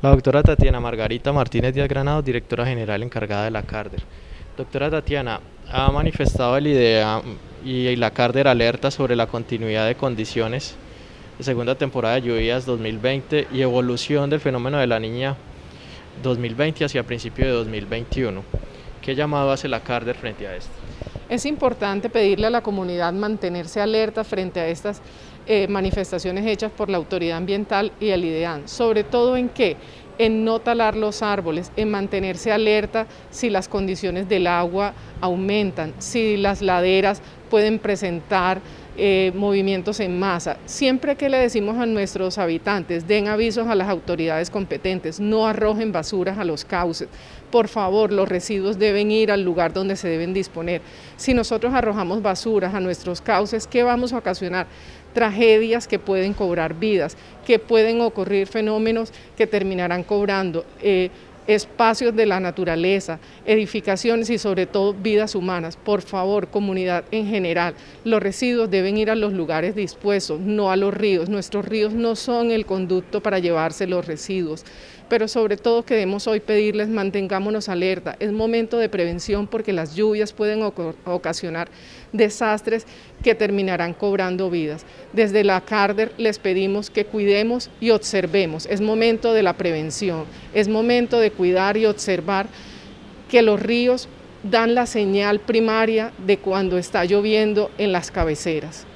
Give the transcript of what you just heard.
La doctora Tatiana Margarita Martínez Díaz Granado, directora general encargada de la CARDER. Doctora Tatiana, ha manifestado el IDEA y la CARDER alerta sobre la continuidad de condiciones de segunda temporada de lluvias 2020 y evolución del fenómeno de la Niña 2020 hacia principio de 2021. ¿Qué llamado hace la CARDER frente a esto? Es importante pedirle a la comunidad mantenerse alerta frente a estas manifestaciones hechas por la autoridad ambiental y el IDEAN, sobre todo en qué, en no talar los árboles, en mantenerse alerta si las condiciones del agua aumentan, si las laderas pueden presentar movimientos en masa. Siempre que le decimos a nuestros habitantes, den avisos a las autoridades competentes, no arrojen basuras a los cauces. Por favor, los residuos deben ir al lugar donde se deben disponer. Si nosotros arrojamos basuras a nuestros cauces, ¿qué vamos a ocasionar? Tragedias que pueden cobrar vidas, que pueden ocurrir fenómenos que terminarán cobrando espacios de la naturaleza, edificaciones y sobre todo vidas humanas. Por favor, comunidad en general, los residuos deben ir a los lugares dispuestos, no a los ríos. Nuestros ríos no son el conducto para llevarse los residuos, pero sobre todo queremos hoy pedirles mantengámonos alerta. Es momento de prevención porque las lluvias pueden ocasionar desastres que terminarán cobrando vidas. Desde la CARDER les pedimos que cuidemos y observemos. Es momento de la prevención, es momento de cuidar y observar que los ríos dan la señal primaria de cuando está lloviendo en las cabeceras.